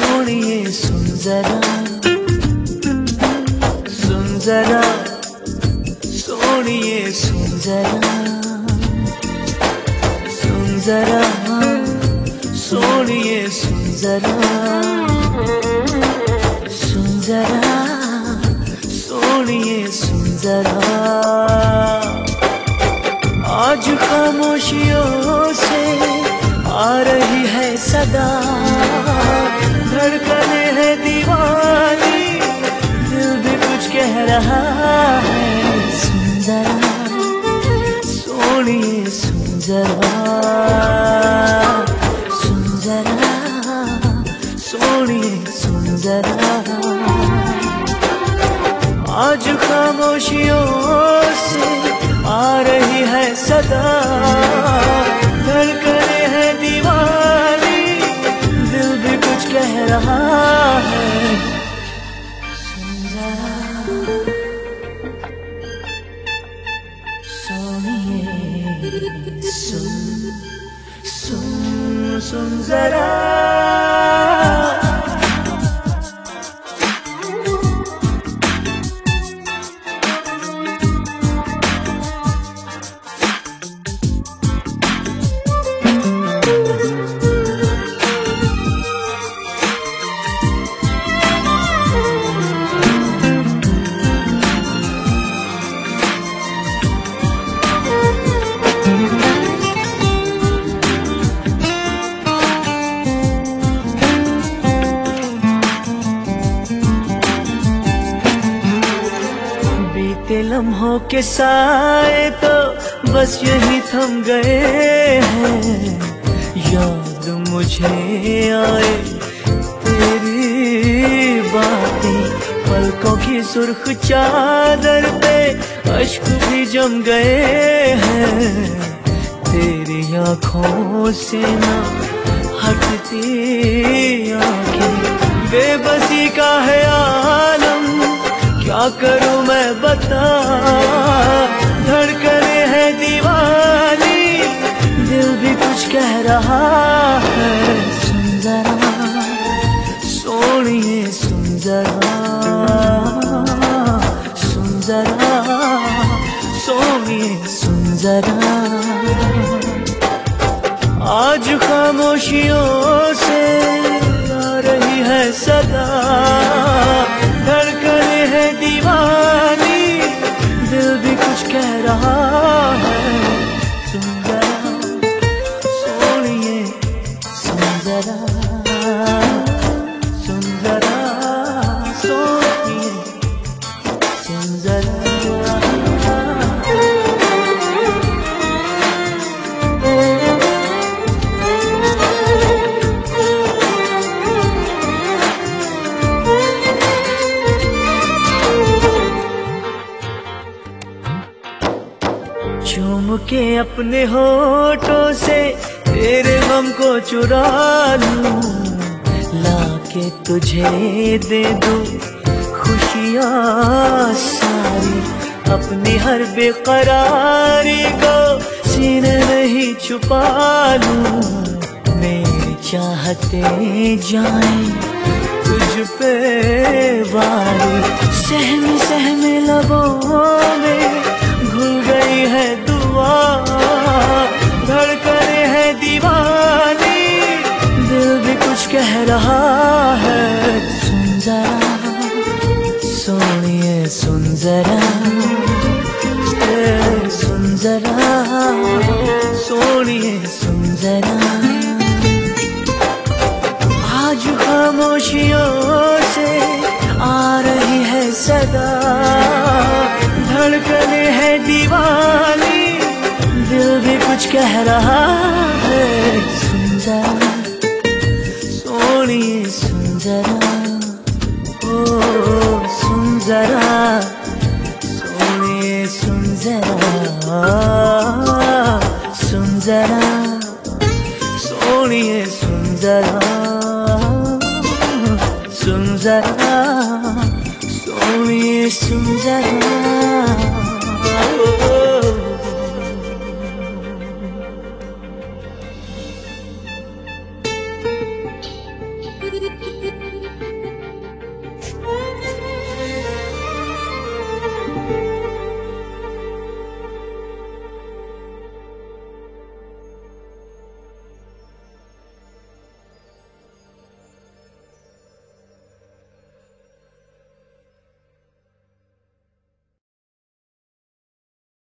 सोनिए सुन जरा, सुन जरा, सोनिए सुन जरा, सुन जरा, सोनिए सुन जरा, सुन जरा, सोनिए सुन जरा। आज खामोशियों से आ रही है सदा, धड़कने है दीवानी, दिल भी कुछ कह रहा है। सुन जरा, सोनिए सुन जरा, सुन जरा, सोनिए सुन जरा। आज खामोशियों से आ रही है सदा, धड़कने है दीवानी, दिल भी कुछ कह रहा है। सुन जरा, सोनिए सुन, सुन, सुन जरा। लम्हों के साए तो बस यही थम गए हैं, याद मुझे आए तेरी बातें, पलकों की सुर्ख चादर पे अश्क भी जम गए हैं। तेरी आँखों से ना हटती आँखें, बेबसी का है आलम, क्या करूं मैं बता। धड़कने है दीवानी, दिल भी कुछ कह रहा है। सुन जरा, सोनिए सुन जरा, सुन जरा, सोनिए सुन जरा। आज खामोशियों से आ रही है सदा, धड़कने है दीवानी, दिल भी कुछ कह रहा है। सुन जरा, सोनिए सुन जरा, सुन जरा, सोनिए सुन जरा। चूम के अपने होठों से तेरे गम को चुरा लूं, लाके तुझे दे दूं खुशियाँ सारी, अपनी हर बेकरारी को सीने में ही छुपा लूं। मेरी चाहते जाएं तुझ पे बारी, सहमे सहमे लबों में घुल गई है दुआ। धड़कने है दीवानी, दिल भी कुछ कह रहा है। सुन जरा, सोनिए सुन जरा, सुन जरा, सोनिए सुन जरा। आज खामोशियों से आ रही है सदा, धड़कने है दीवानी, दिल भी कुछ कह रहा है। सुन जरा, सोनिए सुन जरा, ओ सुन जरा, सोनिए सुन जरा, सुन जरा, सोनिए सुन जरा, सुन जरा, सोनिए सुन जरा।